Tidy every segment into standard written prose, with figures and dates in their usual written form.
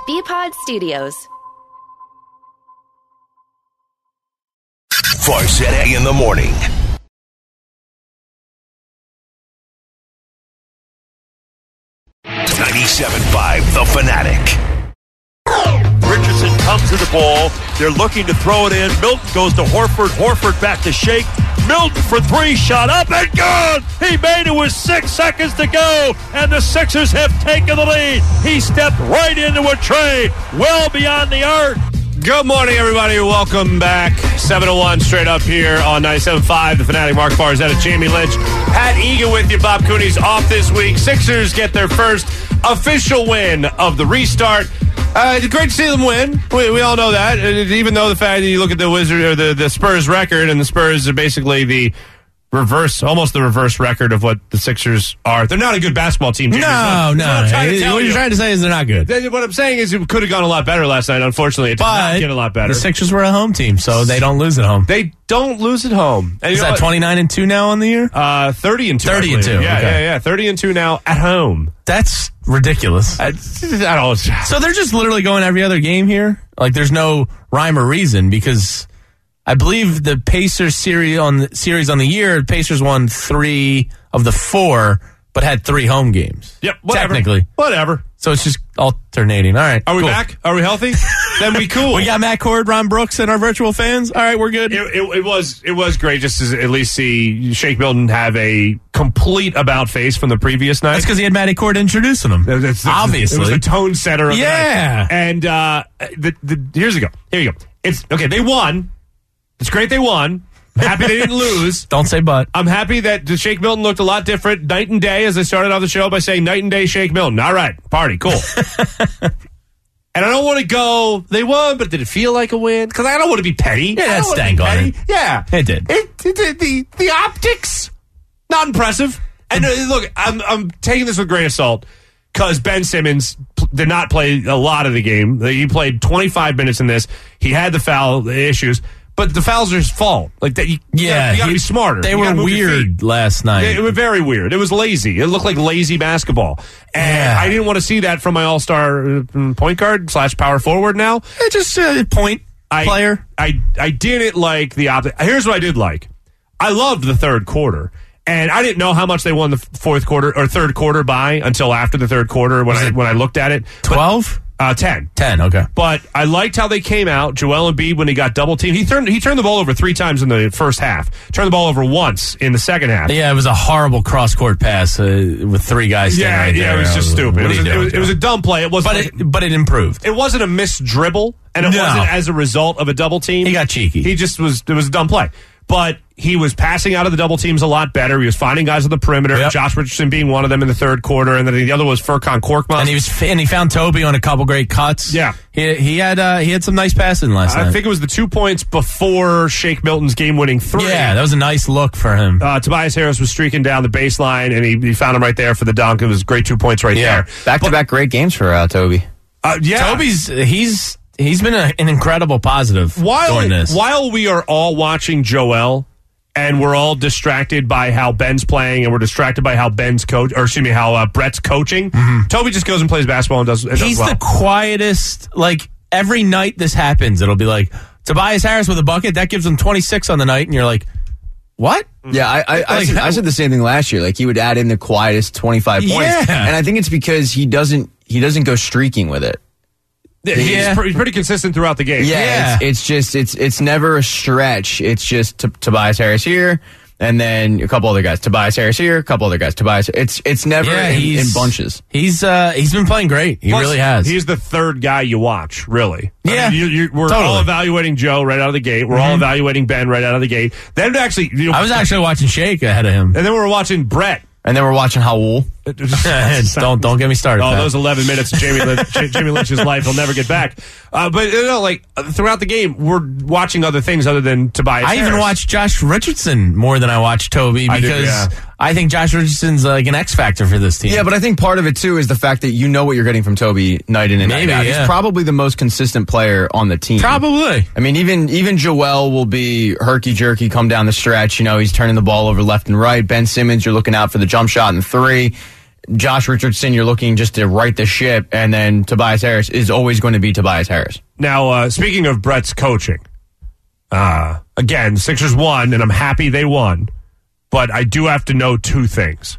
BPod Studios. Farzetta in the morning. .97.5 The Fanatic. Richardson comes to the ball. They're looking to throw it in. Milton goes to Horford. Horford back to Shake. Milton for three. Shot up and good. He made it with 6 seconds to go. And the Sixers have taken the lead. He stepped right into a tray. Well beyond the arc. Good morning, everybody. Welcome back. 7-1 straight up here on 97.5. The Fanatic, Mark Farzetta, Jamie Lynch. Pat Egan with you. Bob Cooney's off this week. Sixers get their first official win of the restart. It's great to see them win. We all know that. Even though the fact that you look at the Wizards or the Spurs record, and the Spurs are basically the reverse, almost the reverse record of what the Sixers are. They're not a good basketball team. Jamie. No. What you're trying to say is they're not good. What I'm saying is it could have gone a lot better last night. Unfortunately, it did not get a lot better. The Sixers were a home team, so they don't lose at home. They don't lose at home. And is that 29-2 now on the year? 30-2. 30-2. Yeah. 30-2 now at home. That's ridiculous. I don't. So they're just literally going every other game here? Like there's no rhyme or reason, because I believe the Pacers series on the year, Pacers won 3 of the 4, but had 3 home games. Yep, whatever. Technically. Whatever. So it's just alternating. All right. Are we cool. back? Are we healthy? Then we cool. We got Matt Cord, Ron Brooks, and our virtual fans. All right, we're good. It was great just to at least see Shake Milton have a complete about face from the previous night. That's because he had Matty Cord introducing him. Obviously. It was a tone setter of the night. And here you go. It's okay, they won. It's great they won. I'm happy they didn't lose. Don't say but. I'm happy that Shake Milton looked a lot different night and day, as I started off the show by saying night and day Shake Milton. All right, party, cool. And I don't want to go, they won, but did it feel like a win? Because I don't want to be petty. Yeah, that stank on it. Yeah. It did. The optics, not impressive. And look, I'm taking this with a grain of salt, because Ben Simmons did not play a lot of the game. He played 25 minutes in this. He had the foul issues. But the fouls are his fault. Like that, you got to be smarter. They were weird last night. They were very weird. It was lazy. It looked like lazy basketball, and I didn't want to see that from my all-star point guard / power forward. Now, just point player. I didn't like the opposite. Here's what I did like. I loved the third quarter, and I didn't know how much they won the fourth quarter or third quarter by until after the third quarter when I looked at it. 12. 10. 10, okay. But I liked how they came out. Joel Embiid, when he got double teamed, he turned the ball over 3 times in the first half. Turned the ball over once in the second half. Yeah, it was a horrible cross-court pass with 3 guys standing right there. Yeah, it was just stupid. It was a dumb play. It wasn't, but it improved. It wasn't a missed dribble, and it wasn't as a result of a double team. He got cheeky. It was a dumb play. But he was passing out of the double teams a lot better. He was finding guys on the perimeter. Yep. Josh Richardson being one of them in the third quarter, and then the other was Furkan Korkmaz. And he found Toby on a couple great cuts. Yeah, he had some nice passing last night. I think it was the 2 points before Shake Milton's game-winning 3. Yeah, that was a nice look for him. Tobias Harris was streaking down the baseline, and he found him right there for the dunk. It was great 2 points there. Back-to-back great games for Toby. Toby's he's been an incredible positive during this. While we are all watching Joel, and we're all distracted by how Ben's playing, and we're distracted by how how Brett's coaching, Toby just goes and plays basketball and does well. He's the quietest. Like, every night this happens, it'll be like, Tobias Harris with a bucket, that gives him 26 on the night, and you're like, what? Yeah, I said the same thing last year. Like, he would add in the quietest 25 points. Yeah. And I think it's because he doesn't go streaking with it. He's pretty consistent throughout the game. Yeah. It's never a stretch. It's just Tobias Harris here, and then a couple other guys. Tobias Harris here, a couple other guys. It's never in bunches. He's been playing great. He really has. He's the third guy you watch, really. Yeah. I mean, we're all evaluating Joe right out of the gate. We're all evaluating Ben right out of the gate. Then actually, I was actually watching Shake ahead of him. And then we were watching Brett. And then we're watching Howell. Don't get me started. Oh, those 11 minutes of Jamie Lynch's life he'll never get back. But throughout the game, we're watching other things other than Tobias Harris. I even watched Josh Richardson more than I watched Toby because I think Josh Richardson's like an X factor for this team. Yeah, but I think part of it too is the fact that you know what you're getting from Toby night in and night out. He's probably the most consistent player on the team. Probably. I mean, even Joel will be herky-jerky, come down the stretch. You know, he's turning the ball over left and right. Ben Simmons, you're looking out for the jump shot and 3. Josh Richardson, you're looking just to right the ship, and then Tobias Harris is always going to be Tobias Harris. Now, speaking of Brett's coaching, again, Sixers won, and I'm happy they won, but I do have to know two things.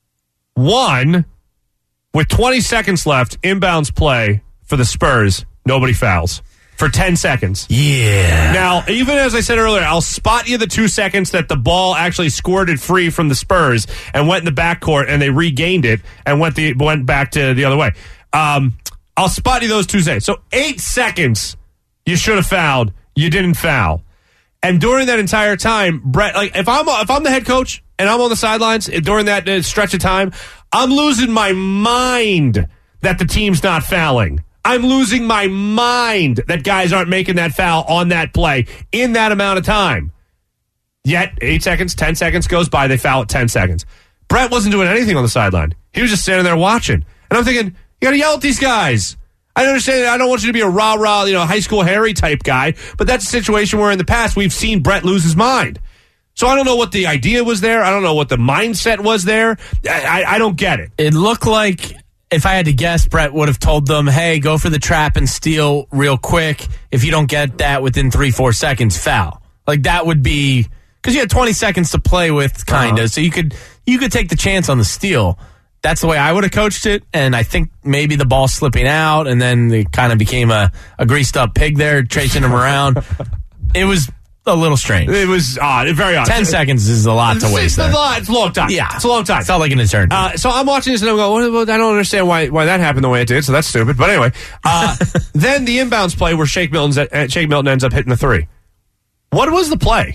One, with 20 seconds left, inbounds play for the Spurs, nobody fouls. For 10 seconds. Yeah. Now, even as I said earlier, I'll spot you the 2 seconds that the ball actually squirted free from the Spurs and went in the backcourt, and they regained it and went back to the other way. I'll spot you those 2 seconds. So 8 seconds you should have fouled. You didn't foul. And during that entire time, Brett, like if I'm the head coach and I'm on the sidelines during that stretch of time, I'm losing my mind that the team's not fouling. I'm losing my mind that guys aren't making that foul on that play in that amount of time. Yet, 8 seconds, 10 seconds goes by, they foul at 10 seconds. Brett wasn't doing anything on the sideline. He was just standing there watching. And I'm thinking, you got to yell at these guys. I understand. I don't want you to be a rah-rah, high school Harry type guy, but that's a situation where in the past we've seen Brett lose his mind. So I don't know what the idea was there. I don't know what the mindset was there. I don't get it. It looked like, if I had to guess, Brett would have told them, hey, go for the trap and steal real quick. If you don't get that within 3-4 seconds, foul. Like that would be, because you had 20 seconds to play with, kind of. So you could take the chance on the steal. That's the way I would have coached it. And I think maybe the ball slipping out, and then it kind of became a greased up pig there, chasing him around. It was a little strange. It was odd, very odd. 10 seconds is a lot to waste. It's a long time. Yeah. It's a long time. It felt like an eternity. So I'm watching this and I'm going, well, I don't understand why that happened the way it did, so that's stupid. But anyway, then the inbounds play where Shake Milton ends up hitting the three. What was the play?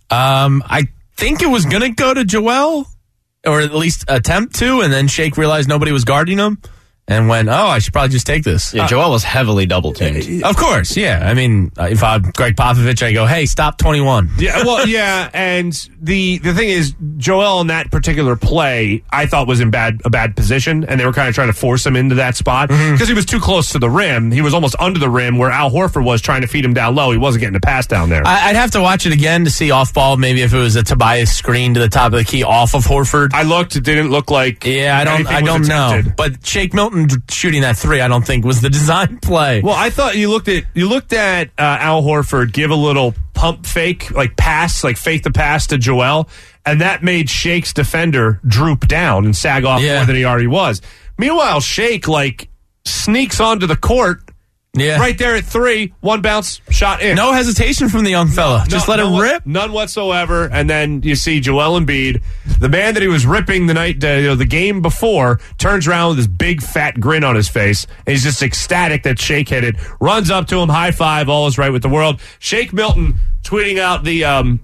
I think it was going to go to Joel, or at least attempt to, and then Shake realized nobody was guarding him and went, I should probably just take this. Yeah, Joel was heavily double-teamed. Of course, yeah. I mean, if I'm Greg Popovich, I go, hey, stop 21. Yeah, well, yeah, and the thing is, Joel in that particular play, I thought was in a bad position, and they were kind of trying to force him into that spot because he was too close to the rim. He was almost under the rim where Al Horford was trying to feed him down low. He wasn't getting a pass down there. I'd have to watch it again to see off-ball, maybe if it was a Tobias screen to the top of the key off of Horford. I looked, it didn't look like I don't know. But Shake Milton shooting that three, I don't think was the design play. Well, I thought you looked at Al Horford give a little pump fake, like fake the pass to Joel, and that made Shake's defender droop down and sag off more than he already was. Meanwhile, Shake sneaks onto the court. Yeah. Right there at three, one bounce, shot in. No hesitation from the young fella. Just let it rip. None whatsoever. And then you see Joel Embiid, the man that he was ripping the game before, turns around with this big fat grin on his face. And he's just ecstatic that Shake hit it. Runs up to him, high five, all is right with the world. Shake Milton tweeting out the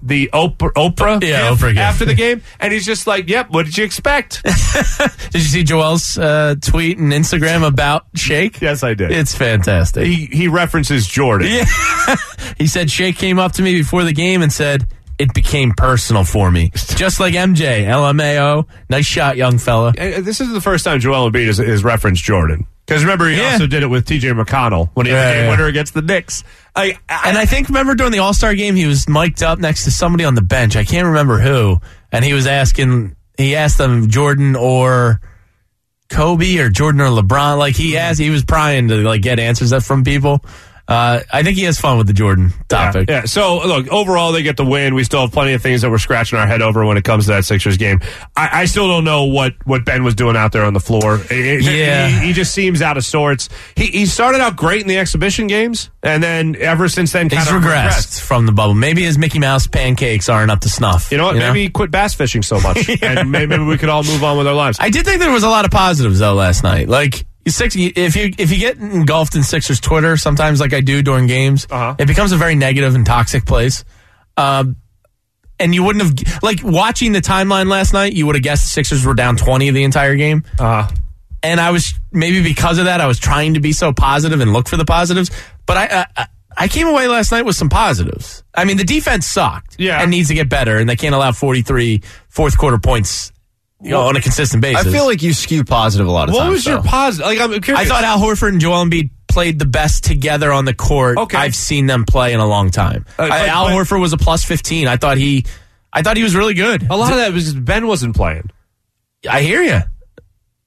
Oprah gif after the game, and he's just like, "Yep, what did you expect?" Did you see Joel's tweet and Instagram about Shake? Yes, I did. It's fantastic. He references Jordan. Yeah. He said Shake came up to me before the game and said, "It became personal for me, just like MJ." LMAO, nice shot, young fella. This is the first time Joel Embiid has referenced Jordan. Because remember, he also did it with T.J. McConnell when he had the game winner against the Knicks. And I think, remember during the All-Star game, he was mic'd up next to somebody on the bench. I can't remember who. And he asked them Jordan or Kobe or Jordan or LeBron. He was prying to get answers from people. I think he has fun with the Jordan topic. Yeah. So, look, overall, they get the win. We still have plenty of things that we're scratching our head over when it comes to that Sixers game. I still don't know what Ben was doing out there on the floor. He just seems out of sorts. He started out great in the exhibition games, and then ever since then, kind of regressed from the bubble. Maybe his Mickey Mouse pancakes aren't up to snuff. You know what? Maybe he quit bass fishing so much, and maybe we could all move on with our lives. I did think there was a lot of positives, though, last night. If you get engulfed in Sixers Twitter, sometimes like I do during games, it becomes a very negative and toxic place. And you wouldn't have, watching the timeline last night, you would have guessed the Sixers were down 20 the entire game. And I was, maybe because of that, I was trying to be so positive and look for the positives. But I came away last night with some positives. I mean, the defense sucked and needs to get better, and they can't allow 43 fourth quarter points on a consistent basis. I feel like you skew positive a lot of times. What was your positive? I'm curious. I thought Al Horford and Joel Embiid played the best together on the court I've seen them play in a long time. Al Horford was a plus 15. I thought he was really good. A lot of that was Ben wasn't playing. I hear you.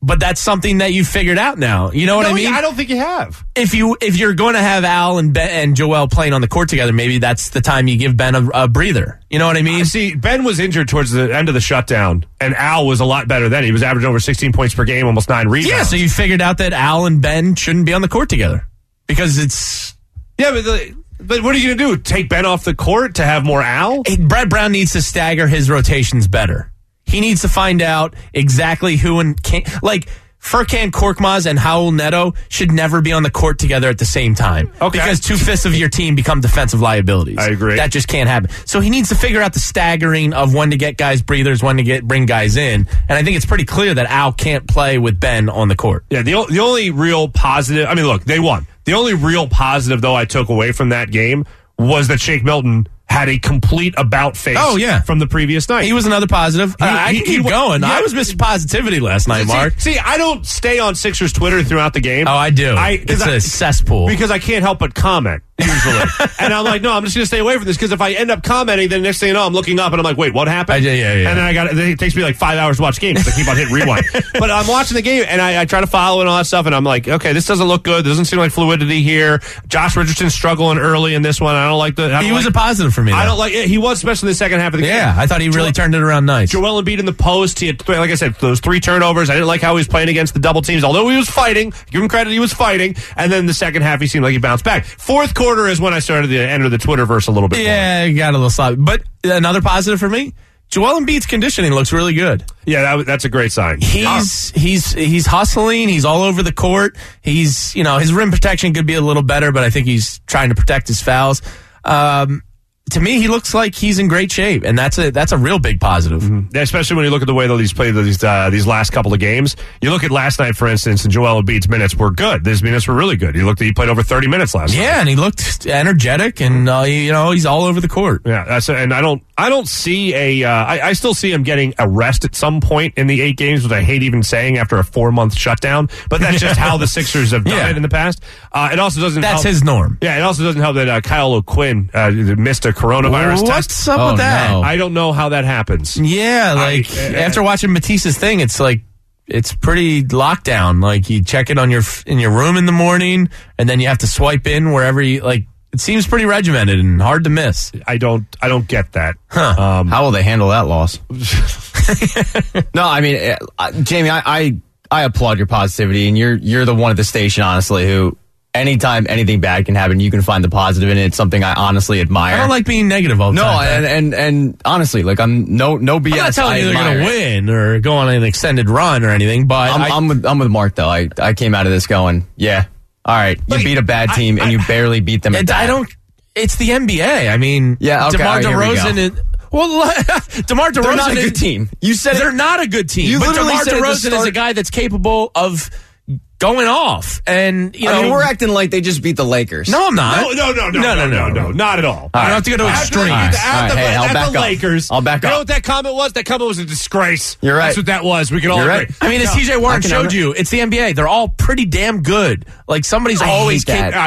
But that's something that you figured out now. You know what I mean? I don't think you have. If you're going to have Al and Ben and Joel playing on the court together, maybe that's the time you give Ben a breather. You know what I mean? See, Ben was injured towards the end of the shutdown, and Al was a lot better then. He was averaging over 16 points per game, almost 9 rebounds. Yeah, so you figured out that Al and Ben shouldn't be on the court together because it's... Yeah, but what are you going to do? Take Ben off the court to have more Al? Brett Brown needs to stagger his rotations better. He needs to find out exactly who and can, like Furkan Korkmaz and Raul Neto should never be on the court together at the same time. Okay. Because 2/5 of your team become defensive liabilities. I agree. That just can't happen. So he needs to figure out the staggering of when to get guys breathers, when to bring guys in. And I think it's pretty clear that Al can't play with Ben on the court. Yeah, the only real positive, I mean, look, they won. The only real positive, though, I took away from that game was that Shake Milton had a complete about face from the previous night. He was another positive. I can keep going. Yeah. I was Mr. Positivity last night, Mark. See, I don't stay on Sixers Twitter throughout the game. Oh, I do. It's a cesspool. Because I can't help but comment, usually. And I'm like, no, I'm just going to stay away from this, because if I end up commenting, then next thing you know, I'm looking up and I'm like, wait, what happened? Yeah. And then it takes me like 5 hours to watch games because I keep on hitting rewind. But I'm watching the game, and I try to follow and all that stuff, and I'm like, okay, this doesn't look good. There doesn't seem like fluidity here. Josh Richardson's struggling early in this one. I don't like He was a positive for me, though. I don't like it. He was, especially in the second half of the game. Yeah, I thought he really turned it around nice. Joel Embiid in the post. He had, like I said, those 3 turnovers. I didn't like how he was playing against the double teams, although he was fighting. Give him credit, he was fighting. And then the second half, he seemed like he bounced back. Fourth quarter is when I started to enter the Twitterverse a little bit more. Yeah, got a little sloppy. But another positive for me, Joel Embiid's conditioning looks really good. Yeah, that's a great sign. He's hustling. He's all over the court. He's, his rim protection could be a little better, but I think he's trying to protect his fouls. To me, he looks like he's in great shape, and that's a real big positive. Mm-hmm. Yeah, especially when you look at the way that he's played these last couple of games. You look at last night, for instance, and Joel Embiid's minutes were good. His minutes were really good. He played over 30 minutes last night. Yeah, and he looked energetic, and he's all over the court. Yeah, and I don't see I still see him getting a rest at some point in the 8 games, which I hate even saying after a 4-month shutdown. But that's just how the Sixers have done it in the past. It also doesn't. That's help, his norm. Yeah, it also doesn't help that Kyle O'Quinn missed a coronavirus test. What's up with that? No. I don't know how that happens. Yeah, after watching Matisse's thing, it's like it's pretty lockdown. Like you check it in your room in the morning, and then you have to swipe in wherever you like. It seems pretty regimented and hard to miss. I don't get that. Huh. How will they handle that loss? No, I mean, Jamie, I applaud your positivity, and you're the one at the station, honestly, who anytime anything bad can happen, you can find the positive in it. It's something I honestly admire. I don't like being negative all the time. No, and honestly, like I'm no BS. I'm not telling you they're going to win or go on an extended run or anything, but I'm with Mark though. I came out of this going, yeah, all right, you beat a bad team and you barely beat them. It's the NBA. I mean, yeah, okay, DeMar DeRozan is. Well, DeMar DeRozan they're not a good team. You said they're not a good team. But DeMar DeRozan is a guy that's capable of going off, and I mean, we're acting like they just beat the Lakers. No, I'm not. No, not at all. I don't have to go to extremes. Hey, I'll back up. Lakers. I'll back up. You know what that comment was? That comment was a disgrace. You're right. That's what that was. We can all agree. Right. I mean, as TJ Warren showed you, it's the NBA. They're all pretty damn good. Like somebody's always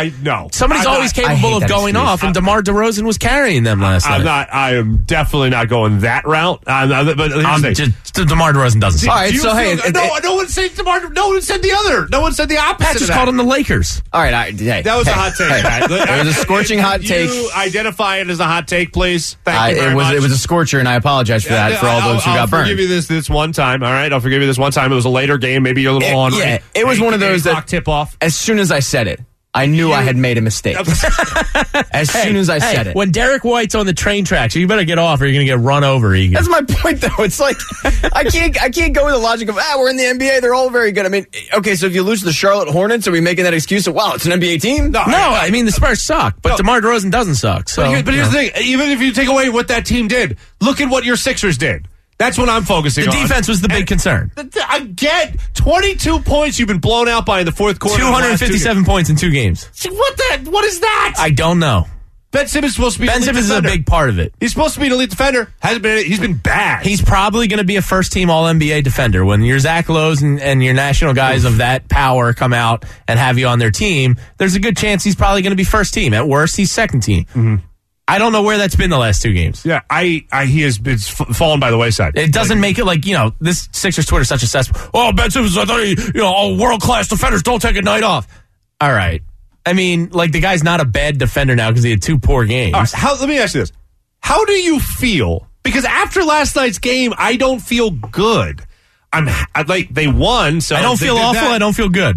always capable of going off, and DeMar DeRozan was carrying them last night. I am definitely not going that route. But DeMar DeRozan doesn't suck. All right, so hey, no one said DeMar. No one said the other. No one said the opposite. Pat just called them the Lakers. All right, that was a hot take. It was a scorching hot take. You identify it as a hot take, please. Thank you very much. It was a scorcher, and I apologize for that for all those who got burned. I'll forgive you this one time. All right, I'll forgive you this one time. It was a later game. Maybe you're a little on. Yeah, it was one of those that tip off. As soon as I said it, I knew I had made a mistake. As soon as I said it. When Derek White's on the train tracks, you better get off or you're going to get run over, Egan. That's my point, though. It's like, I can't go with the logic of, we're in the NBA, they're all very good. I mean, okay, so if you lose to the Charlotte Hornets, are we making that excuse of, wow, it's an NBA team? No, I mean, the Spurs suck, but DeMar DeRozan doesn't suck. So, but here's the thing. Even if you take away what that team did, look at what your Sixers did. That's what I'm focusing on. The defense was the big concern. I get 22 points you've been blown out by in the fourth quarter. 257 points in 2 games. What is that? I don't know. Ben Simmons is supposed to be Ben Simmons is a big part of it. He's supposed to be an elite defender. Hasn't been. He's been bad. He's probably going to be a first-team All-NBA defender. When your Zach Lowe's and your national guys of that power come out and have you on their team, there's a good chance he's probably going to be first team. At worst, he's second team. Mm-hmm. I don't know where that's been the last 2 games. Yeah, he has been fallen by the wayside. It doesn't make it like, this Sixers Twitter is such a cesspool. Oh, Ben Simmons, I thought world-class defenders don't take a night off. All right. I mean, the guy's not a bad defender now because he had 2 poor games. All right, let me ask you this. How do you feel? Because after last night's game, I don't feel good. They won, so I don't feel awful. I don't feel good.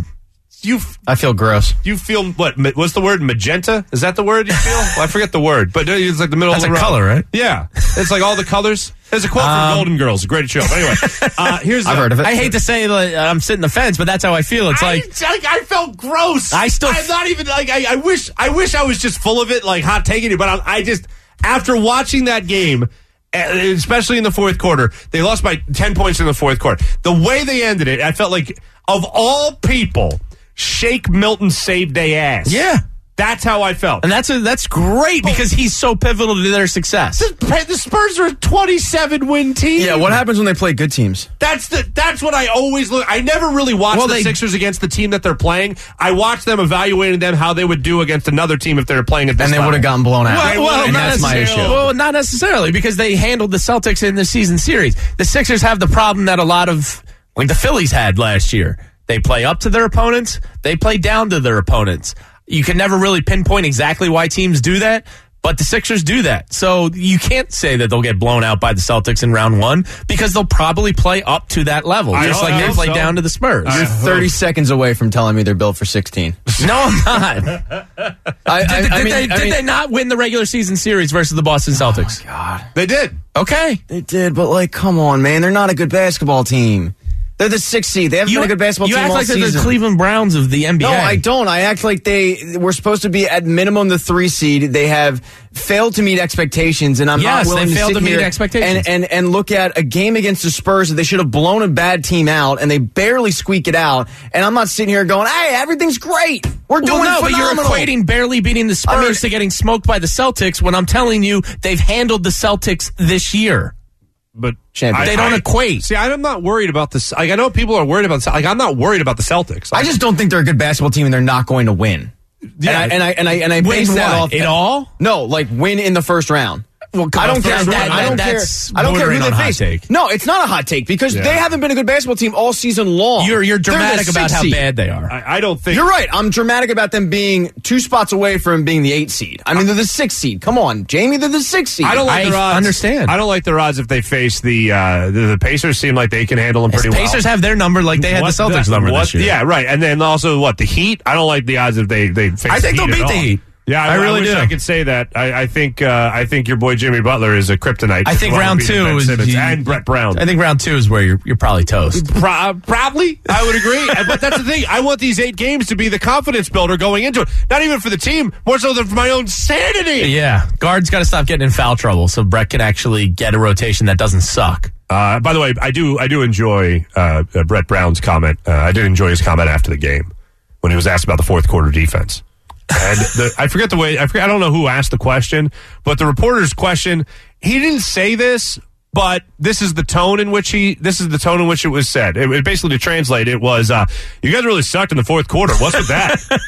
I feel gross. You feel what? What's the word? Magenta? Is that the word you feel? Well, I forget the word, but it's like the middle That's of the a road. color, right? Yeah, it's like all the colors. There's a quote from Golden Girls, a great show. But anyway, I've heard of it. I hate to say I'm sitting the fence, but that's how I feel. It's I felt gross. I'm not even I wish I was just full of it, like hot taking it. But I just after watching that game. Especially in the fourth quarter, they lost by 10 points in the fourth quarter. The way they ended it, I felt like of all people, Shake Milton saved their ass. Yeah. That's how I felt. And that's great because he's so pivotal to their success. The Spurs are a 27-win team. Yeah, what happens when they play good teams? That's what I always look. I never really watch the Sixers against the team that they're playing. I watch them evaluating them how they would do against another team if they were playing at this and they would have gotten blown out. Well, that's my issue. Well, not necessarily because they handled the Celtics in the season series. The Sixers have the problem that a lot of the Phillies had last year. They play up to their opponents. They play down to their opponents. You can never really pinpoint exactly why teams do that, but the Sixers do that. So you can't say that they'll get blown out by the Celtics in round 1 because they'll probably play up to that level, just like they play down to the Spurs. You're 30 seconds away from telling me they're built for 16. No, I'm not. Did they not win the regular season series versus the Boston Celtics? Oh, God. They did. Okay. They did, but come on, man. They're not a good basketball team. They're the 6th seed. They haven't been a good basketball team all season. You act like they're the Cleveland Browns of the NBA. No, I don't. I act like they were supposed to be at minimum the 3 seed. They have failed to meet expectations, and I'm not willing to sit here meet expectations. and look at a game against the Spurs that they should have blown a bad team out, and they barely squeak it out. And I'm not sitting here going, "Hey, everything's great. We're doing phenomenal." But you're equating barely beating the Spurs to getting smoked by the Celtics when I'm telling you they've handled the Celtics this year. But they don't equate. See, I'm not worried about this. I know people are worried about. I'm not worried about the Celtics. I just don't think they're a good basketball team, and they're not going to win. Yeah, and I base that off it all. No, win in the first round. Well, I don't care. I don't care who they face. No, it's not a hot take because they haven't been a good basketball team all season long. You're dramatic about how bad they are. I don't think you're right. I'm dramatic about them being 2 spots away from being the 8th seed. I mean, they're the 6th seed. Come on, Jamie, they're the 6th seed. I don't like their odds. Understand. I don't like their odds if they face the Pacers. Seem like they can handle them pretty well. Pacers have their number like they had the Celtics number this year. Yeah, right. And then also the Heat. I don't like the odds if they face. I think they'll beat the Heat. Yeah, I really wish do. I could say that. I think your boy Jimmy Butler is a kryptonite. I think round 2 is and Brett Brown. I think round 2 is where you're probably toast. Probably, I would agree. But that's the thing. I want these 8 games to be the confidence builder going into it. Not even for the team, more so than for my own sanity. Yeah, guards got to stop getting in foul trouble so Brett can actually get a rotation that doesn't suck. By the way, I do enjoy Brett Brown's comment. I did enjoy his comment after the game when he was asked about the fourth quarter defense. And I don't know who asked the question, but the reporter's question, he didn't say this, but this is the tone in which it was said. It basically, to translate, it was, you guys really sucked in the fourth quarter. What's with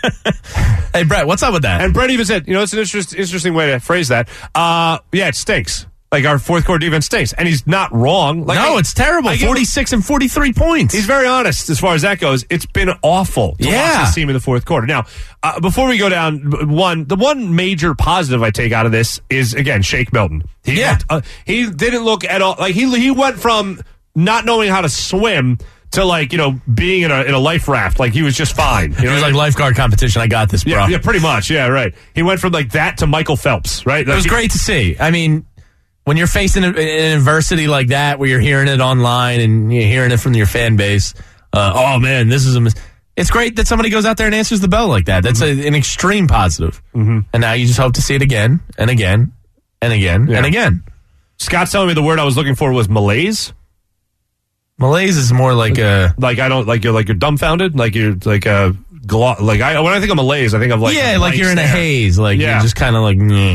that? Hey, Brett, what's up with that? And Brett even said, it's an interesting way to phrase that. Yeah, it stinks. Like, our fourth quarter defense stinks. And he's not wrong. It's terrible. 46 and 43 points. He's very honest as far as that goes. It's been awful to watch this team in the fourth quarter. Now, before we go down, the one major positive I take out of this is, again, Shake Milton. He didn't look at all. Like, he went from not knowing how to swim to being in a life raft. Like, he was just fine. It was like lifeguard competition. I got this, bro. Yeah, pretty much. Yeah, right. He went from that to Michael Phelps, right? It was great to see. I mean, when you're facing an adversity like that, where you're hearing it online and you're hearing it from your fan base, oh man, this is it's great that somebody goes out there and answers the bell like that. That's an extreme positive. Mm-hmm. And now you just hope to see it again and again and again and again. Scott's telling me the word I was looking for was malaise. Malaise is more like you're dumbfounded, like you're like a. When I think of malaise, I think of like you're in a haze, you're just kind of like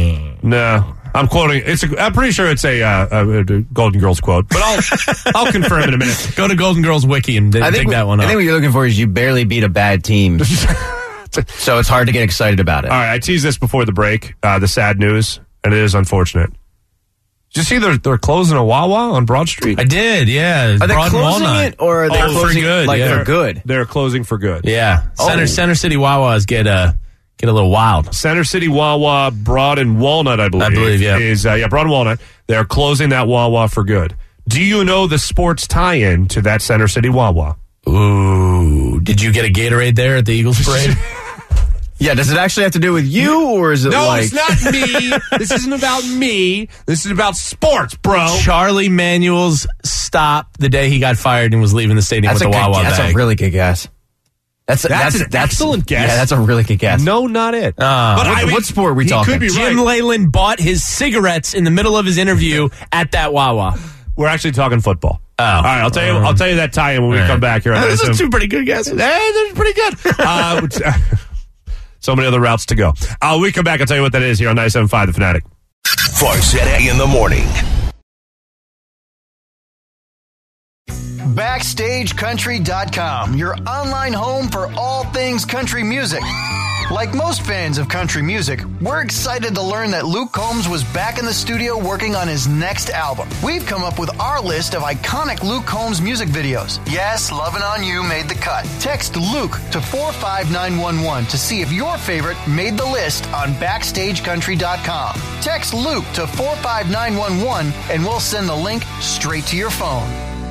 no. I'm quoting. I'm pretty sure it's a Golden Girls quote, but I'll confirm in a minute. Go to Golden Girls Wiki and dig that one up. I think what you're looking for is you barely beat a bad team, so it's hard to get excited about it. All right, I teased this before the break. The sad news. and it is unfortunate. Did you see they're closing a Wawa on Broad Street? I did, yeah. Are they Broad and closing Walnut. it, or are they closing for good? like yeah. for good? They're closing for good. Yeah. Center City Wawas get a little wild. Center City Wawa, Broad and Walnut, I believe. yeah. Is Broad and Walnut. They're closing that Wawa for good. Do you know the sports tie-in to that Center City Wawa? Ooh. Did you get a Gatorade there at the Eagles parade? Yeah, does it actually have to do with you, or is it No, like... it's not me. This isn't about me. This is about sports, bro. Charlie Manuel's stop the day he got fired and was leaving the stadium That's with the Wawa That's bag. a really good guess. That's an excellent guess. Yeah, that's a really good guess. No, not it. What sport are we talking? Could be Jim right. Leyland bought his cigarettes in the middle of his interview at that Wawa. We're actually talking football. Oh. All right, I'll tell you that tie-in when we come back here. Those are two pretty good guesses. They're pretty good. So many other routes to go. We come back, I'll tell you what that is here on 97.5 The Fanatic. Farzetta in the morning. BackstageCountry.com, your online home for all things country music. Like most fans of country music, we're excited to learn that Luke Combs was back in the studio working on his next album. We've come up with our list of iconic Luke Combs music videos. Yes, Lovin' On You made the cut. Text Luke to 45911 to see if your favorite made the list on BackstageCountry.com. Text Luke to 45911 and we'll send the link straight to your phone.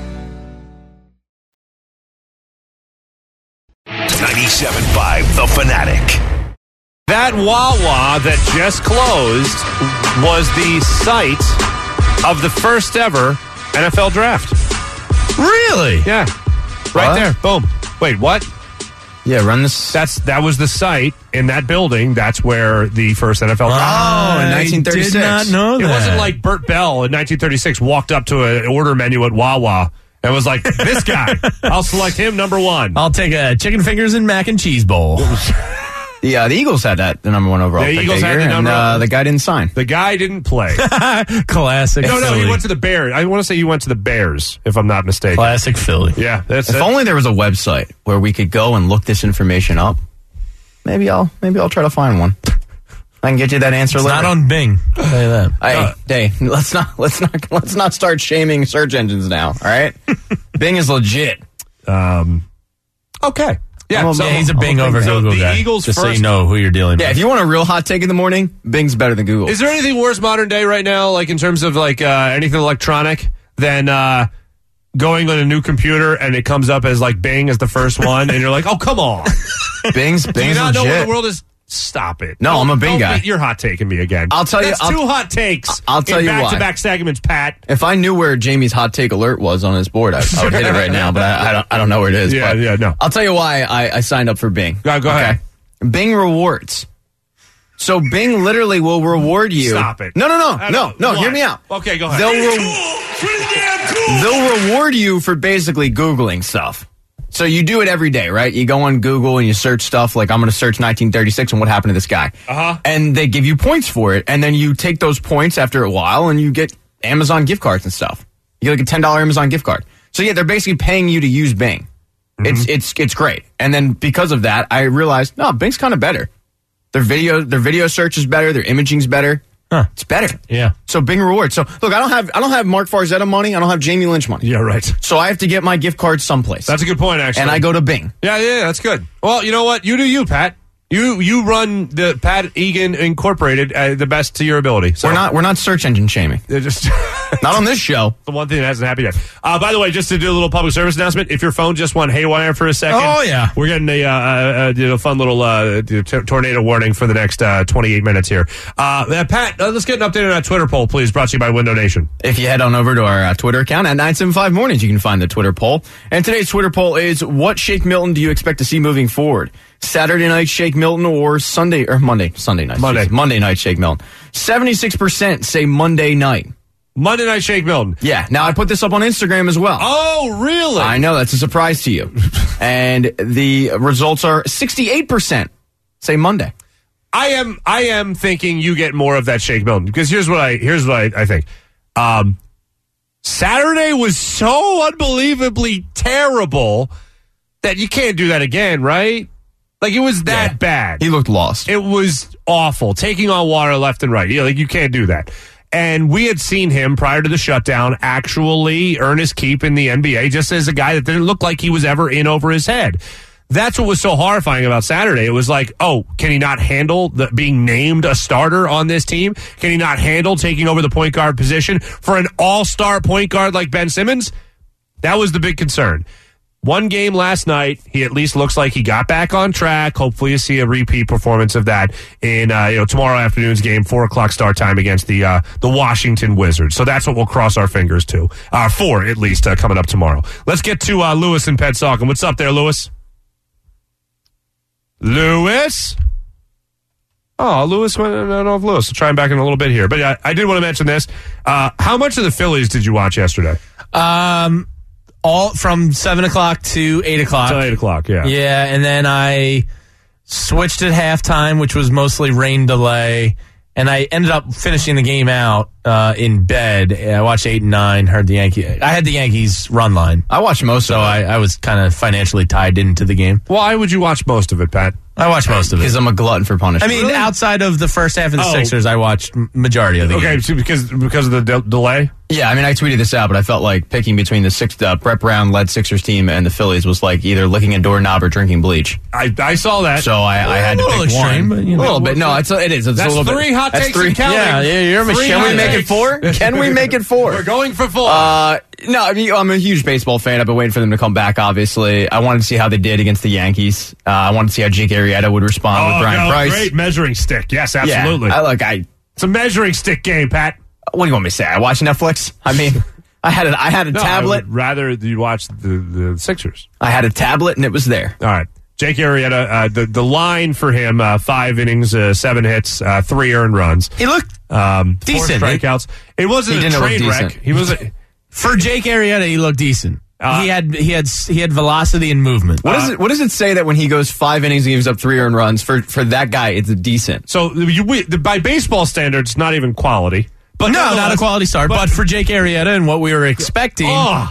97.5 The Fanatic. That Wawa that just closed was the site of the first ever NFL draft. Really? Yeah. Right What? there. Boom. Wait, what? Yeah, run this. That was the site in that building. That's where the first NFL draft. in 1936. I did not know that. It wasn't like Burt Bell in 1936 walked up to an order menu at Wawa and was like, this guy, I'll select him number one. I'll take a chicken fingers and mac and cheese bowl. The Eagles had the number one overall. The pick Eagles that had year, the number and one. the guy didn't sign. The guy didn't play. Classic No, Philly. he went to the Bears. I want to say he went to the Bears, if I'm not mistaken. Classic Philly. Yeah, that's If it. only there was a website where we could go and look this information up. Maybe I'll try to find one. I can get you that answer It's later. not on Bing. I'll tell you that. Hey, let's not start shaming search engines now. All right, Bing is legit. Okay. Yeah, Yeah, he's a Bing over so Google the guy. Eagles just so first- you know who you're dealing Yeah, with. if you want a real hot take in the morning, Bing's better than Google. Is there anything worse modern day right now, like in terms of like anything electronic, than going on a new computer and it comes up as like Bing as the first one, and you're like, oh, come on. Bing's Do you not know legit. what the world is? Stop it. No, I'm a Bing Don't guy. You're hot taking me again. I'll tell you- That's I'll- two hot takes. I'll tell in you why. back-to-back segments, Pat. If I knew where Jamie's hot take alert was on his board, I would hit it right now. But I don't know where it is. Yeah, but yeah, no. I'll tell you why I signed up for Bing. Go ahead. Bing rewards. So Bing literally will reward you. Stop it. No. What? Hear me out. Okay, go ahead. They'll reward you for basically Googling stuff. So you do it every day, right? You go on Google and you search stuff like, I'm going to search 1936 and what happened to this guy. Uh-huh. And they give you points for it. And then you take those points after a while and you get Amazon gift cards and stuff. You get like a $10 Amazon gift card. So yeah, they're basically paying you to use Bing. It's great. And then because of that, I realized, no, Bing's kind of better. Their video search is better. Their imaging's better. Huh. It's better. Yeah. So Bing rewards. So look, I don't have Mark Farzetta money. I don't have Jamie Lynch money. Yeah, right. So I have to get my gift card someplace. That's a good point, actually. and I go to Bing. Yeah, that's good. Well, you know what? You do you, Pat. You run the Pat Egan Incorporated the best to your ability. So We're not search engine shaming. They're just Not on this show. the one thing that hasn't happened yet. By the way, just to do a little public service announcement, if your phone just went haywire for a second, Oh, yeah. we're getting a fun little tornado warning for the next 28 minutes here. Pat, let's get an update on that Twitter poll, please. Brought to you by Window Nation. If you head on over to our Twitter account at 975 Mornings, you can find the Twitter poll. And today's Twitter poll is, what Shake Milton do you expect to see moving forward? Saturday night Shake Milton or Sunday night? Monday night Shake Milton. 76% say Monday night. Monday Night Shake Milton. Yeah. Now I put this up on Instagram as well. Oh, really? I know, that's a surprise to you. And the results are 68% say Monday. I am thinking you get more of that Shake Milton, because here's what I think. Saturday was so unbelievably terrible that you can't do that again, right? Like, it was that bad. He looked lost. It was awful. Taking on water left and right. You can't do that. And we had seen him prior to the shutdown actually earn his keep in the NBA just as a guy that didn't look like he was ever in over his head. That's what was so horrifying about Saturday. It was like, oh, can he not handle being named a starter on this team? Can he not handle taking over the point guard position for an all-star point guard like Ben Simmons? That was the big concern. One game last night, he at least looks like he got back on track. Hopefully you see a repeat performance of that in tomorrow afternoon's game, 4:00 start time against the Washington Wizards. So that's what we'll cross our fingers to, for at least coming up tomorrow. Let's get to Lewis and Pensacola. What's up there, Lewis? Lewis? Oh, Lewis. I don't know if Lewis. I'll try him back in a little bit here. But I did want to mention this. How much of the Phillies did you watch yesterday? All from 7 o'clock to 8 o'clock. Till 8 o'clock, yeah. Yeah, and then I switched at halftime, which was mostly rain delay, and I ended up finishing the game out in bed. I watched 8 and 9, heard the Yankees. I had the Yankees run line. I watched most of it. So I was kind of financially tied into the game. Why would you watch most of it, Pat? I watched most of it. Because I'm a glutton for punishment. I mean, outside of the first half of the Sixers, I watched majority of the game. Okay, so because of the delay? Yeah, I mean, I tweeted this out, but I felt like picking between the Brett Brown-led Sixers team and the Phillies was like either licking a doorknob or drinking bleach. I saw that. So I had to pick extreme, one. But, A little bit. No, it is. It's that's a little three bit. hot takes and counting. Yeah, you're a machine. Can we make it 4? Can we make it 4? We're going for 4. No, I mean, I'm a huge baseball fan. I've been waiting for them to come back, obviously. I wanted to see how they did against the Yankees. I wanted to see how Jake Arrieta would respond with Brian Price. Great measuring stick. Yes, absolutely. Yeah, it's a measuring stick game, Pat. What do you want me to say? I watch Netflix? I mean, I had a tablet. I would rather you watch the Sixers. I had a tablet, and it was there. All right. Jake Arrieta, the line for him, 5 innings, 7 hits, 3 earned runs. He looked decent. 4 strikeouts. It wasn't a train wreck. He was for Jake Arrieta, he looked decent. He had velocity and movement. What does it say that when he goes 5 innings and gives up 3 earned runs for that guy? It's decent. So by baseball standards, not even quality. But no, not a quality start. But for Jake Arrieta and what we were expecting.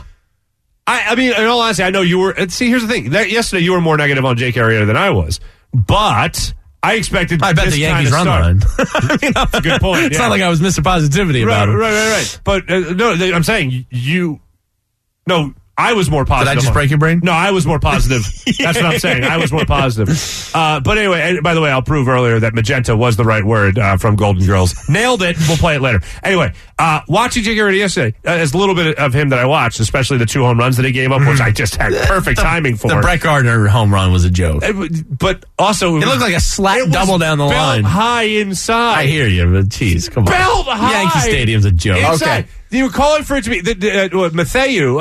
I mean, in all honesty, I know you were. See, here's the thing. Yesterday, you were more negative on Jake Arrieta than I was. But I expected. I bet the Yankees run line. I mean, that's a good point. It's not like I was Mr. Positivity about it. Right. But no, I'm saying you. No, I was more positive. Did I just break your brain? No, I was more positive. That's what I'm saying. I was more positive. But anyway, and by the way, I'll prove earlier that magenta was the right word from Golden Girls. Nailed it. We'll play it later. Anyway, watching Jake Arrieta yesterday, there's a little bit of him that I watched, especially the 2 home runs that he gave up, which I just had perfect timing for. The Brett Gardner home run was a joke. But also, it looked like a slap double down the line. High inside. I hear you, but geez, come on. Belt high. Yankee Stadium's a joke. Inside. Okay. You were calling for it to be Matthew,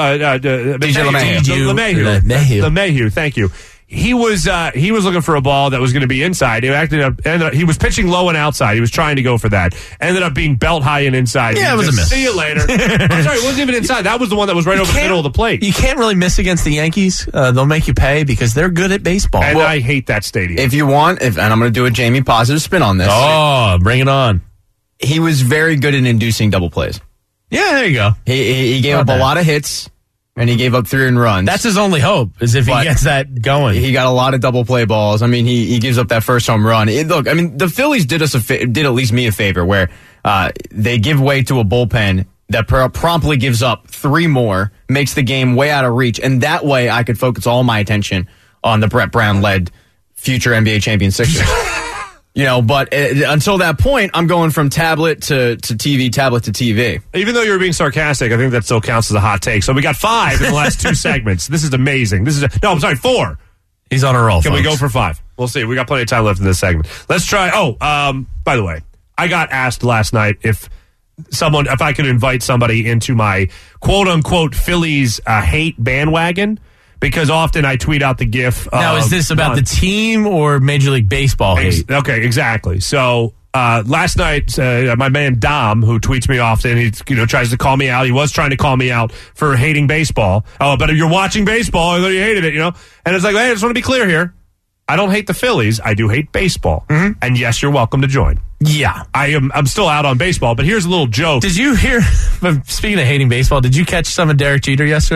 LeMahieu. Thank you. He was looking for a ball that was going to be inside. He was pitching low and outside. He was trying to go for that. Ended up being belt high and inside. Yeah, it was a miss. See you later. I'm sorry, it wasn't even inside. That was the one that was right over the middle of the plate. You can't really miss against the Yankees. They'll make you pay because they're good at baseball. And I hate that stadium. If you want, and I'm going to do a Jamie positive spin on this. Oh, bring it on. He was very good in inducing double plays. Yeah, there you go. He gave up a lot of hits, and he gave up 3 earned runs. That's his only hope, is if he gets that going. He got a lot of double play balls. I mean, he gives up that first home run. Look, I mean, the Phillies did at least me a favor, where they give way to a bullpen that promptly gives up 3 more, makes the game way out of reach, and that way I could focus all my attention on the Brett Brown-led future NBA champion Sixers. But until that point, I'm going from tablet to TV, tablet to TV. Even though you were being sarcastic, I think that still counts as a hot take. So we got 5 in the last 2 segments. This is amazing. I'm sorry, 4. He's on a roll, Can folks. we go for 5? We'll see. We got plenty of time left in this segment. Let's try. By the way, I got asked last night if I could invite somebody into my quote-unquote Phillies hate bandwagon. Because often I tweet out the GIF. Now, is this about the team or Major League Baseball hate? Okay, exactly. So last night, my man Dom, who tweets me often, he tries to call me out. He was trying to call me out for hating baseball. Oh, but if you're watching baseball, I thought you hated it, And it's like, hey, I just want to be clear here. I don't hate the Phillies. I do hate baseball. Mm-hmm. And yes, you're welcome to join. Yeah. I'm still out on baseball, but here's a little joke. Did you hear, speaking of hating baseball, did you catch some of Derek Jeter yesterday?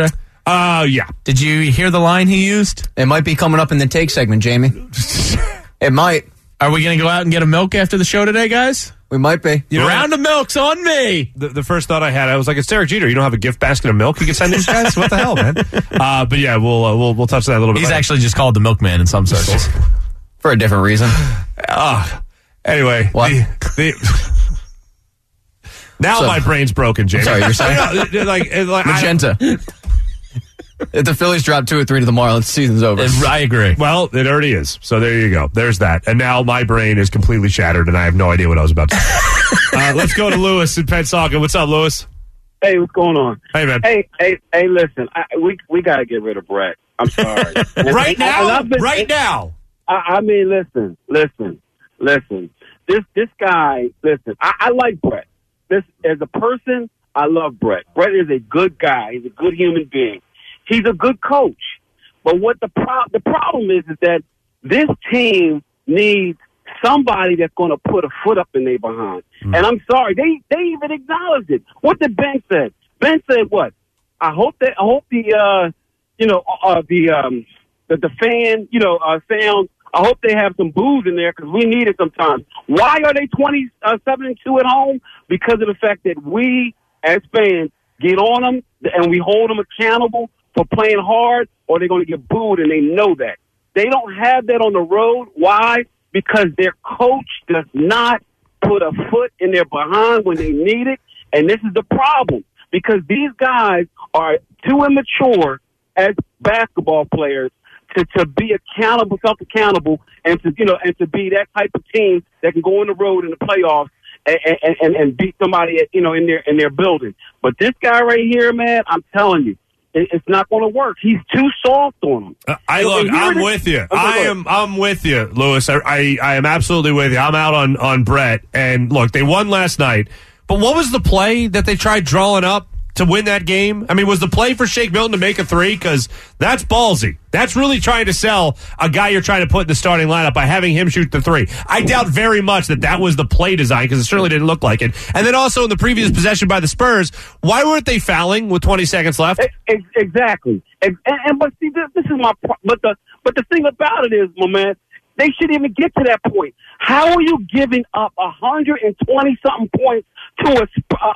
Yeah. Did you hear the line he used? It might be coming up in the take segment, Jamie. It might. Are we going to go out and get a milk after the show today, guys? We might be. Round of milk's on me. The first thought I had, I was like, it's Derek Jeter. You don't have a gift basket of milk you can send these guys? What the hell, man? But yeah, we'll touch that a little bit. He's later. actually just called the milkman in some circles. For a different reason. Anyway. What? Now So- my brain's broken, Jamie. Sorry, you're saying? like Magenta. If the Phillies drop 2 or 3 to the Marlins, season's over. I agree. Well, it already is. So there you go. There's that. And now my brain is completely shattered, and I have no idea what I was about to say. Let's go to Lewis in Pensacola. What's up, Lewis? Hey, what's going on? Hey, man. Hey, listen, we got to get rid of Brett. I'm sorry. Right now? Right now? I mean, listen. This guy, listen, I like Brett. This, as a person, I love Brett. Brett is a good guy. He's a good human being. He's a good coach. But what the problem is that this team needs somebody that's going to put a foot up in their behind. And I'm sorry, they even acknowledged it. What did Ben say? Ben said what? I hope the fan, sound. I hope they have some booze in there because we need it sometimes. Why are they 27-2 at home? Because of the fact that we, as fans, get on them and we hold them accountable for playing hard, or they're going to get booed, and they know that. They don't have that on the road. Why? Because their coach does not put a foot in their behind when they need it, and this is the problem. Because these guys are too immature as basketball players to be accountable, self-accountable, and to be that type of team that can go on the road in the playoffs and beat somebody in their building. But this guy right here, man, I'm telling you, it's not going to work. He's too soft on him. I'm with you. I'm with you, Lewis. I am absolutely with you. I'm out on Brett. And look, they won last night. But what was the play that they tried drawing up to win that game? I mean, was the play for Shake Milton to make a three? Because that's ballsy. That's really trying to sell a guy you're trying to put in the starting lineup by having him shoot the three. I doubt very much that was the play design because it certainly didn't look like it. And then also in the previous possession by the Spurs, why weren't they fouling with 20 seconds left? Exactly. But see, this is my but the thing about it is, my man, they shouldn't even get to that point. How are you giving up 120-something points to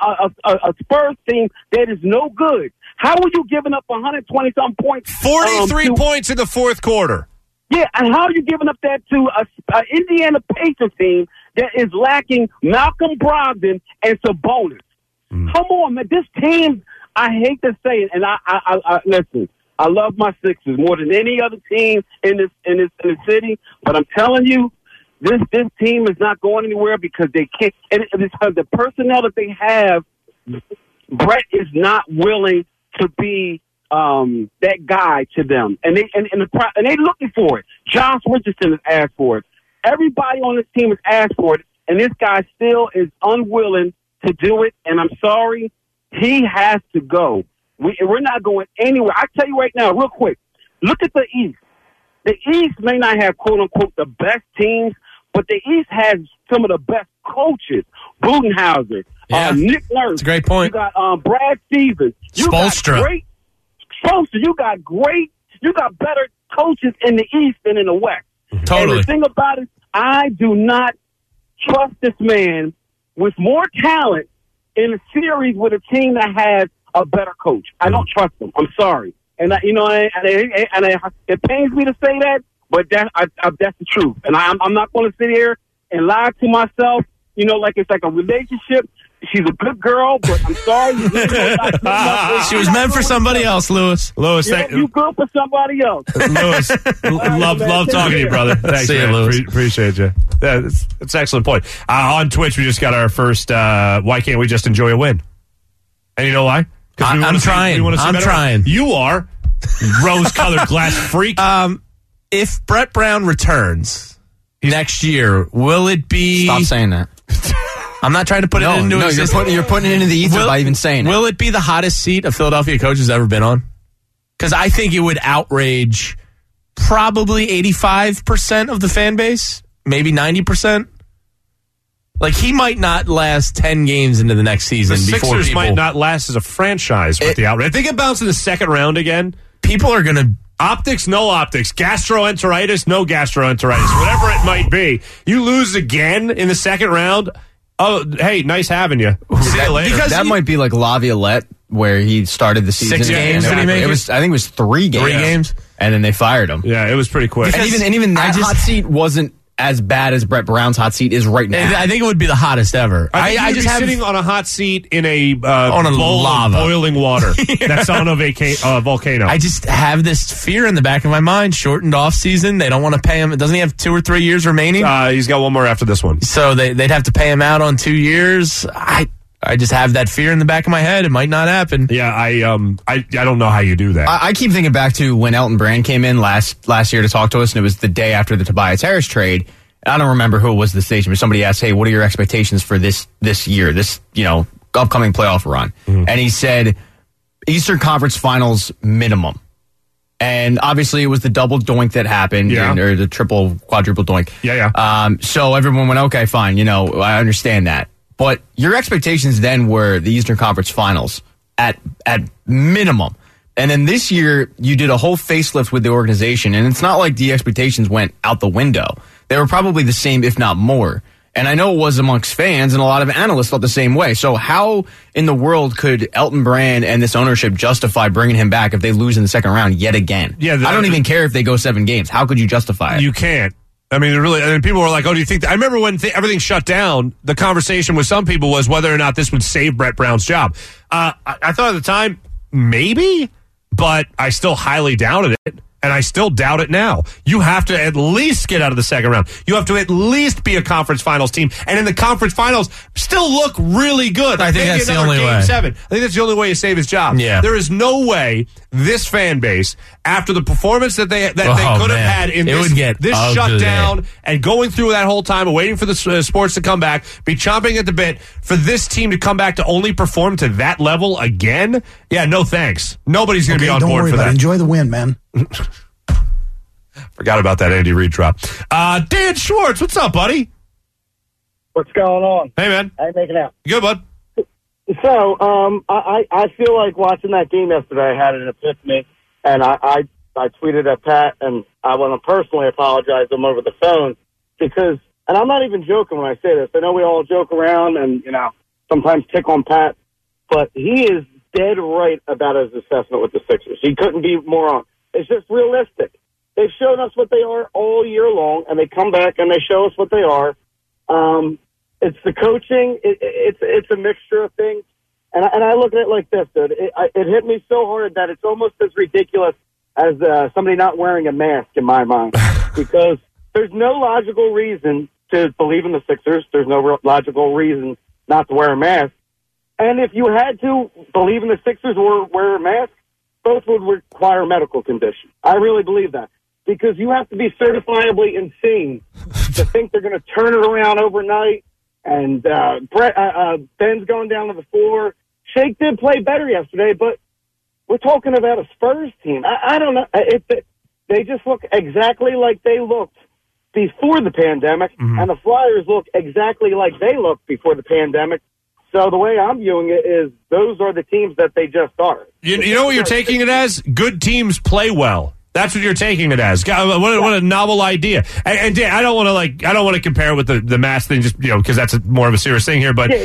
a Spurs team that is no good? How are you giving up 120-something points? 43 points in the fourth quarter. Yeah, and how are you giving up that to a Indiana Pacers team that is lacking Malcolm Brogdon and Sabonis? Come on, man. This team, I hate to say it, and I listen. I love my Sixers more than any other team in the city, but I'm telling you, this team is not going anywhere because they can't. And it's because the personnel that they have, Brett is not willing to be that guy to them, and they're looking for it. Josh Richardson has asked for it. Everybody on this team has asked for it, and this guy still is unwilling to do it. And I'm sorry, he has to go. We're not going anywhere. I tell you right now, real quick, look at the East. The East may not have, quote-unquote, the best teams, but the East has some of the best coaches. Budenhauser, Nick Nurse. That's a great point. You got Brad Stevens. Spoelstra. You got better coaches in the East than in the West. Totally. And the thing about it, I do not trust this man with more talent in a series with a team that has a better coach. I don't trust him. I'm sorry. And it pains me to say that, but that's the truth. And I'm not going to sit here and lie to myself, like it's like a relationship. She's a good girl, but I'm sorry. She was meant for somebody else, Lewis. Lewis, you good for somebody else. Lewis, love talking to you, brother. Thanks, See you, man. Lewis. Appreciate you. That's an excellent point. On Twitch, we just got our first, why can't we just enjoy a win? And you know why? I'm trying. You are. Rose-colored glass freak. If Brett Brown returns next year, will it be... Stop saying that. I'm not trying to put it into existence. You're putting it into the ether by even saying it. Will it be the hottest seat a Philadelphia coach has ever been on? Because I think it would outrage probably 85% of the fan base, maybe 90%. Like, he might not last 10 games into the next season The before Sixers people... might not last as a franchise with the outright. If they get bounced in the second round again, People are going to... optics, no optics, gastroenteritis, no gastroenteritis, whatever it might be. You lose again in the second round. Oh, hey, nice having you. See you later. because That might be like Laviolette, where he started the season. 6 games and did he make it was, I think it was 3 games. 3 games? And then they fired him. Yeah, it was pretty quick. And even that hot seat wasn't as bad as Brett Brown's hot seat is right now. I think it would be the hottest ever. I just be have... sitting on a hot seat in a On a bowl lava. of boiling water that's on a volcano. I just have this fear in the back of my mind. Shortened off season. They don't want to pay him. Doesn't he have 2 or 3 years remaining? He's got one more after this one. So they'd have to pay him out on 2 years. I just have that fear in the back of my head. It might not happen. Yeah, I don't know how you do that. I keep thinking back to when Elton Brand came in last year to talk to us, and it was the day after the Tobias Harris trade. I don't remember who it was the station, but somebody asked, "Hey, what are your expectations for this year, this upcoming playoff run?" And he said, "Eastern Conference Finals minimum." And obviously, it was the double doink that happened, or the triple, quadruple doink. Yeah. So everyone went, "Okay, fine. I understand that." But your expectations then were the Eastern Conference Finals at minimum. And then this year, you did a whole facelift with the organization, and it's not like the expectations went out the window. They were probably the same, if not more. And I know it was amongst fans, and a lot of analysts felt the same way. So how in the world could Elton Brand and this ownership justify bringing him back if they lose in the second round yet again? Yeah, I don't even care if they go 7 games. How could you justify it? You can't. I mean, really, and people were like, "Oh, do you think?" I remember when everything shut down. The conversation with some people was whether or not this would save Brett Brown's job. I thought at the time maybe, but I still highly doubted it. And I still doubt it now. You have to at least get out of the second round. You have to at least be a conference finals team. And in the conference finals, still look really good. I think that's the only way. Game 7. I think that's the only way to save his job. Yeah. There is no way this fan base, after the performance that they could have had in this shutdown and going through that whole time and waiting for the sports to come back, be chomping at the bit, for this team to come back to only perform to that level again? Yeah, no thanks. Nobody's going to be on board for that. Enjoy the win, man. Forgot about that Andy Reid drop. Dan Schwartz, what's up, buddy? What's going on? Hey, man. How you making out? Good, bud. So, I feel like watching that game yesterday, I had an epiphany, and I tweeted at Pat, and I want to personally apologize to him over the phone because, and I'm not even joking when I say this. I know we all joke around and, sometimes pick on Pat, but he is dead right about his assessment with the Sixers. He couldn't be more on. It's just realistic. They've shown us what they are all year long, and they come back and they show us what they are. It's the coaching. It's a mixture of things. And I look at it like this, dude. It hit me so hard that it's almost as ridiculous as somebody not wearing a mask in my mind. Because there's no logical reason to believe in the Sixers. There's no logical reason not to wear a mask. And if you had to believe in the Sixers or wear a mask, both would require a medical condition. I really believe that. Because you have to be certifiably insane to think they're going to turn it around overnight. And Ben's going down to the floor. Shake did play better yesterday, but we're talking about a Spurs team. I don't know. They just look exactly like they looked before the pandemic, and the Flyers look exactly like they looked before the pandemic. So the way I'm viewing it is those are the teams that they just are. You know what you're taking it as? Good teams play well. That's what you're taking it as. What a novel idea. And Dan, I don't want to compare it with the mask thing, just because that's more of a serious thing here. But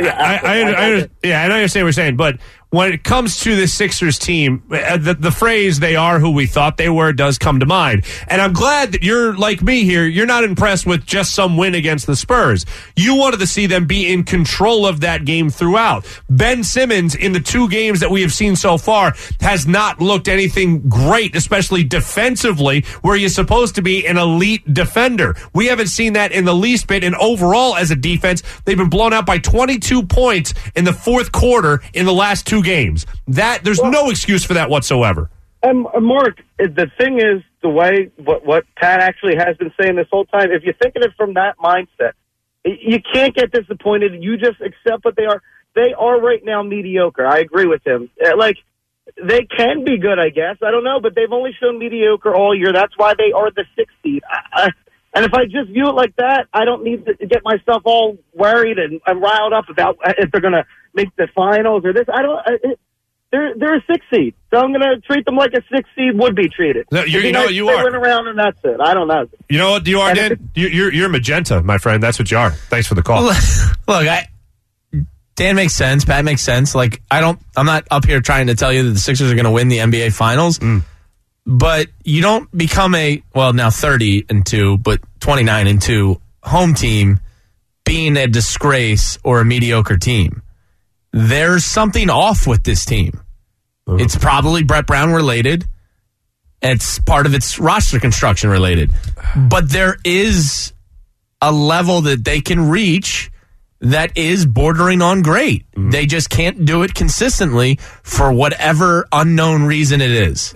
I understand what you're saying. But when it comes to the Sixers team, the phrase "they are who we thought they were" does come to mind. And I'm glad that you're like me here. You're not impressed with just some win against the Spurs. You wanted to see them be in control of that game throughout. Ben Simmons, in the 2 games that we have seen so far, has not looked anything great, especially defensively, where you're supposed to be an elite defender. We haven't seen that in the least bit. And overall, as a defense, they've been blown out by 22 points in the 4th quarter in the last 2 games. There's no excuse for that whatsoever. And Mark, the thing is, the way what Pat actually has been saying this whole time, if you're thinking it from that mindset, you can't get disappointed. You just accept what they are. They are right now mediocre. I agree with him. They can be good, I guess. I don't know, but they've only shown mediocre all year. That's why they are the 6th seed. And if I just view it like that, I don't need to get myself all worried and riled up about if they're going to make the finals or this. They're a 6 seed, so I'm going to treat them like a 6 seed would be treated. No, you know what you they are. Went around and that's it. I don't know. You know what you are, Dan? You're magenta, my friend. That's what you are. Thanks for the call. Look, Dan makes sense. Pat makes sense. Like, I'm not up here trying to tell you that the Sixers are going to win the NBA Finals, but you don't become now 30-2, but 29-2 home team being a disgrace or a mediocre team. There's something off with this team. It's probably Brett Brown related. It's part of its roster construction related. But there is a level that they can reach that is bordering on great. They just can't do it consistently for whatever unknown reason it is.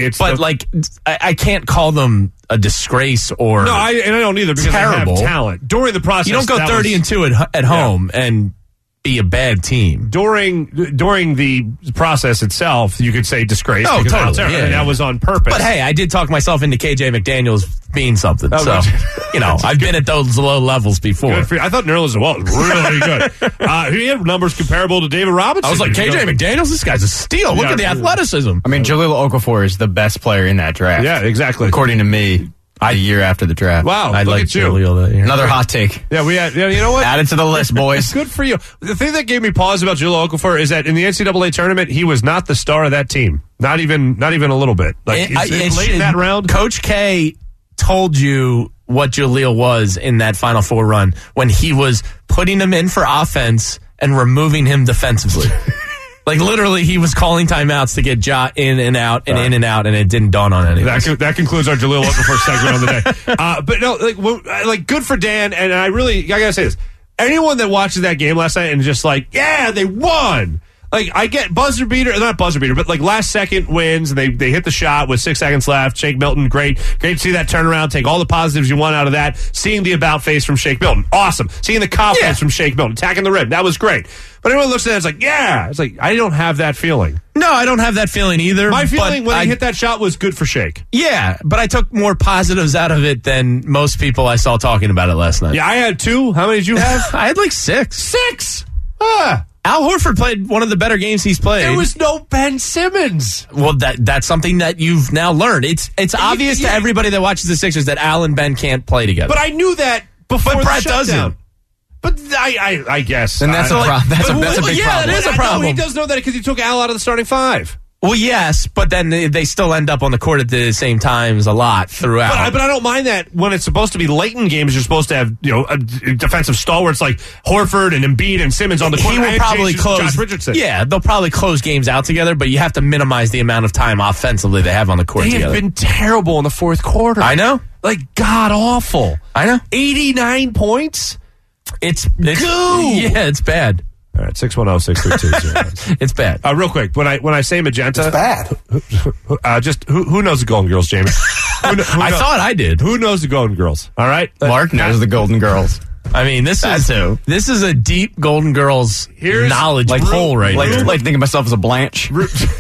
I can't call them a disgrace or I don't either because terrible. They have talent. During the process, you don't go 30-2 at home and be a bad team. During the process itself, you could say disgrace. Oh, totally. That was on purpose. But hey, I did talk myself into KJ McDaniels being something. I've been at those low levels before. Good for you. I thought Nerlens was really good. He had numbers comparable to David Robinson. I was like, KJ McDaniels, this guy's a steal. Look at the athleticism. I mean, Jahlil Okafor is the best player in that draft. Yeah, exactly. According to me. A year after the draft. Wow, I like Jahlil that year. Another hot take. Yeah, we had. You know what? Add it to the list, boys. Good for you. The thing that gave me pause about Jahlil Okafor is that in the NCAA tournament, he was not the star of that team. Not even a little bit. Late in that round, Coach K told you what Jahlil was in that Final Four run when he was putting him in for offense and removing him defensively. Like, literally, he was calling timeouts to get Ja in and out and in and out, and it didn't dawn on anyone. That concludes our Jahlil Okafor segment of the day. But no, good for Dan, and I gotta say this. Anyone that watches that game last night and just they won. Like, I get buzzer beater, not buzzer beater, but last second wins, and they hit the shot with 6 seconds left. Shake Milton, great to see that turnaround. Take all the positives you want out of that. Seeing the about face from Shake Milton, awesome. Seeing the confidence from Shake Milton, attacking the rim, that was great. But anyone looks at it, it's like, I don't have that feeling. No, I don't have that feeling either. My feeling when he hit that shot was good for Shake. Yeah, but I took more positives out of it than most people I saw talking about it last night. Yeah, I had 2. How many did you have? I had 6. 6? Al Horford played one of the better games he's played. There was no Ben Simmons. Well, that's something that you've now learned. It's obvious to everybody that watches the Sixers that Al and Ben can't play together. But I knew that before the Brett shutdown. doesn't. But I guess. And that's a problem. That's a big problem. Yeah, it is a problem. He does know that because he took Al out of the starting 5. Well, yes, but then they still end up on the court at the same times a lot throughout. But I don't mind that when it's supposed to be late in games. You're supposed to have a defensive stalwarts like Horford and Embiid and Simmons on the court. He will probably close. Josh Richardson. Yeah, they'll probably close games out together, but you have to minimize the amount of time offensively they have on the court They together. have been terrible in the fourth quarter. I know, god awful. I know. 89 points. It's goo. Yeah, it's bad. All right, 610-632-0. It's bad. Real quick, when I say magenta, It's bad. just who knows the Golden Girls, Jamie? I thought I did. Who knows the Golden Girls? All right, Mark knows the Golden Girls. I mean, this is a deep Golden Girls knowledge hole right here. Like thinking of myself as a Blanche.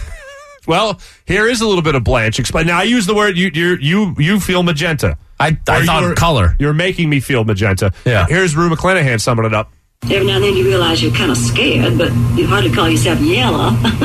Well, here is a little bit of Blanche. Explain. Now, I use the word you feel magenta. I thought color. You're making me feel magenta. Yeah. Here's Rue McClanahan summing it up. Every now and then you realize you're kind of scared, but you hardly call yourself yellow.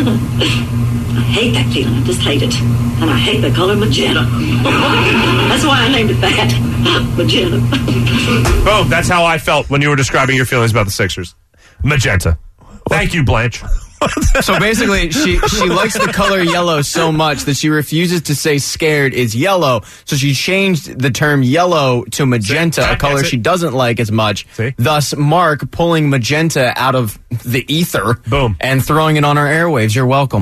I hate that feeling. I just hate it. And I hate the color magenta. That's why I named it that. Magenta. Boom. That's how I felt when you were describing your feelings about the Sixers. Magenta. Thank you, Blanche. So basically, she likes the color yellow so much that she refuses to say scared is yellow. So she changed the term yellow to magenta, a color she doesn't like as much. Thus, Mark pulling magenta out of the ether. Boom. And throwing it on our airwaves. You're welcome.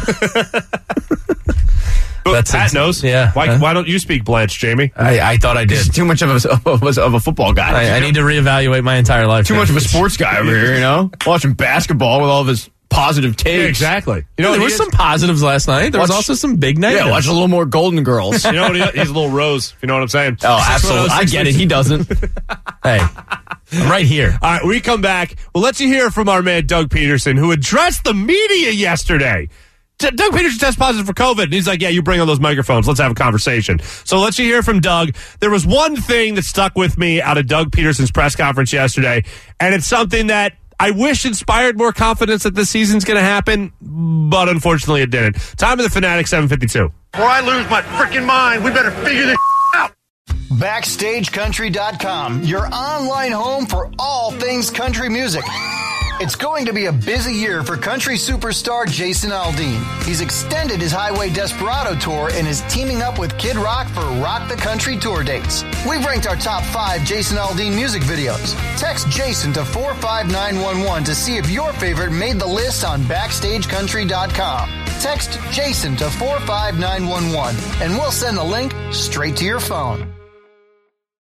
Pat knows. Yeah. Why don't you speak Blanche, Jamie? I thought I did. Too much of a football guy. I need to reevaluate my entire life. Too much of a sports guy over here, watching basketball with all of his positive takes. Yeah, exactly. There were some positives last night. There was also some big negatives. Yeah, watch a little more Golden Girls. You know what? He's a little Rose, if you know what I'm saying. Oh, absolutely. I get it. He doesn't. Hey, I'm right here. All right, we come back. We'll let you hear from our man, Doug Peterson, who addressed the media yesterday. Doug Peterson test positive for COVID. And he's like, yeah, you bring on those microphones. Let's have a conversation. So let's you hear from Doug. There was one thing that stuck with me out of Doug Peterson's press conference yesterday, and it's something that I wish inspired more confidence that the season's going to happen, but unfortunately it didn't. Time of the Fanatic, 7:52. Before I lose my freaking mind, we better figure this out. BackstageCountry.com, your online home for all things country music. It's going to be a busy year for country superstar Jason Aldean. He's extended his Highway Desperado tour and is teaming up with Kid Rock for Rock the Country tour dates. We've ranked our top 5 Jason Aldean music videos. Text Jason to 45911 to see if your favorite made the list on BackstageCountry.com. Text Jason to 45911 and we'll send the link straight to your phone.